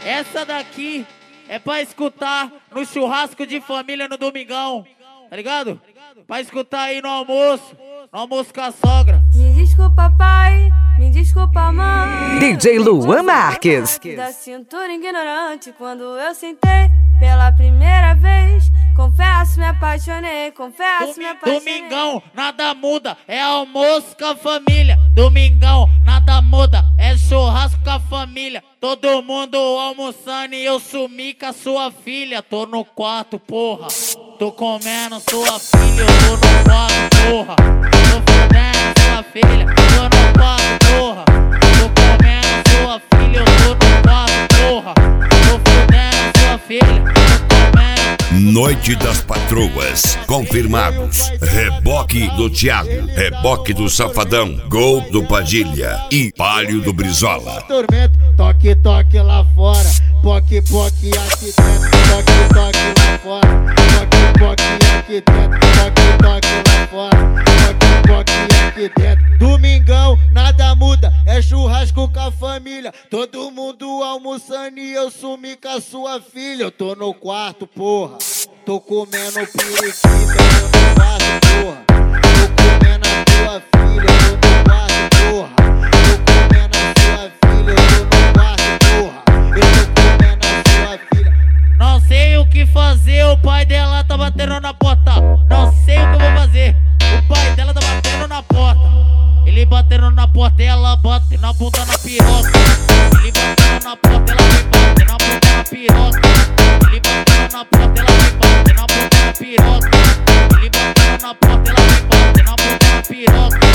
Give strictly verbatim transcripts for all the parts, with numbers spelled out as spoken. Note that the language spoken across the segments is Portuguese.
Essa daqui é pra escutar no churrasco de família no domingão, tá ligado? Pra escutar aí no almoço, no almoço com a sogra. Me desculpa, pai, me desculpa, mãe. D J Luan Marques. Da cintura ignorante quando eu sentei pela primeira vez. Confesso, me apaixonei, confesso, me apaixonei. Domingão, nada muda, é almoço com a família. Domingão, nada muda, é churrasco com a família. Todo mundo almoçando e eu sumi com a sua filha. Tô no quarto, porra, tô comendo sua filha. Eu tô no quarto, porra, tô fudendo sua filha. Tô no quarto, porra, tô comendo sua filha. Eu tô no quarto, porra, tô fudendo sua filha. Noite das Patroas, confirmados. Reboque do Thiago, reboque do Safadão, gol do Padilha e palio do Brizola. Tormento, toque, toque lá fora, poque, poque aqui dentro, toque, toque lá fora, poque, poque aqui dentro, toque, toque lá fora, poque, poque aqui dentro. Domingão, nada muda, é churrasco com a família, todo mundo almoçando e eu sumi com a sua filha. Eu tô no quarto, porra, tô comendo periquita, eu tô no quarto, porra, tô comendo a tua filha, eu tô no quarto, porra, tô comendo a sua filha, eu tô no quarto, porra, eu tô comendo a sua filha. Não sei o que fazer, o pai dela tá batendo na porta. Não sei o que eu vou fazer, o pai dela tá batendo na porta. Ele batendo na porta, ela bate na bunda na piroca. Ele batendo na porta, ela vem bater na bunda na piroca. Ele batendo na porta, ela vem bater na bunda na piroca. Ele batendo na porta, ela vem bater na bunda na piroca.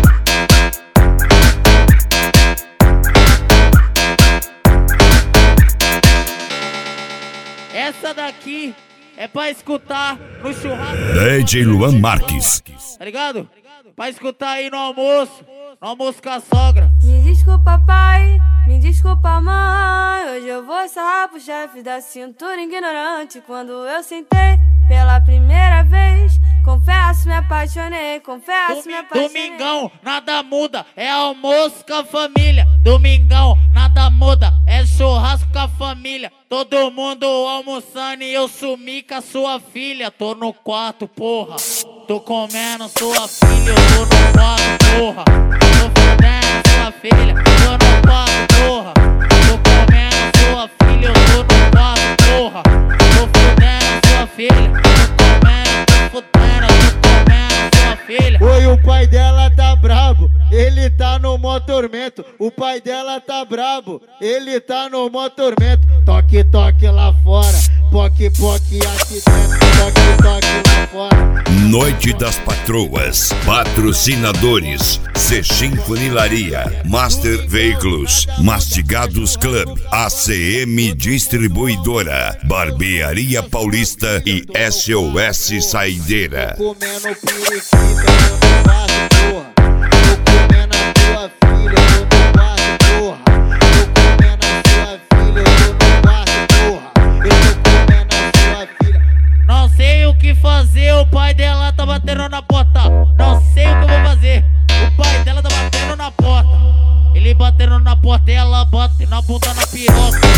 Essa daqui é pra escutar no churrasco. D J Luan Marques. Tá ligado? Pra escutar aí no almoço, no almoço com a sogra. Me desculpa, pai, me desculpa, mãe. Hoje eu vou sarrar pro chefe da cintura ignorante quando eu sentei pela primeira vez. Confesso, me apaixonei, confesso, me apaixonei. Domingão, nada muda, é almoço com a família. Domingão, nada muda, é churrasco com a família. Todo mundo almoçando e eu sumi com a sua filha. Tô no quarto, porra, tô comendo sua filha. Eu tô no quarto, porra, tô fudendo sua filha. Tô no quarto, porra, tô comendo sua filha. Eu tô no quarto, porra, tô fudendo sua filha. Tô comendo, tô fudendo, tô comendo sua filha. Oi, o pai dela tá brabo, ele tá no mó tormento. O pai dela tá brabo, ele tá no mó tormento. Toque, toque lá fora, poque, poque aqui dentro, toque, toque lá fora. Noite das Patroas, patrocinadores: Sechim Funilaria, Master Veículos, Mastigados Club, A C M Distribuidora, Barbearia Paulista e S O S Saideira. Tô comendo periquita, eu no quarto, porra, tô comendo a tua filha, eu no quarto, porra, tô comendo a sua filha, eu tô no quarto, porra, eu tô comendo a sua filha. Não sei o que fazer, o pai dela tá batendo na porta. Não sei o que eu vou fazer, o pai dela tá batendo na porta. Ele batendo na porta, ela bate na bunda na piroca.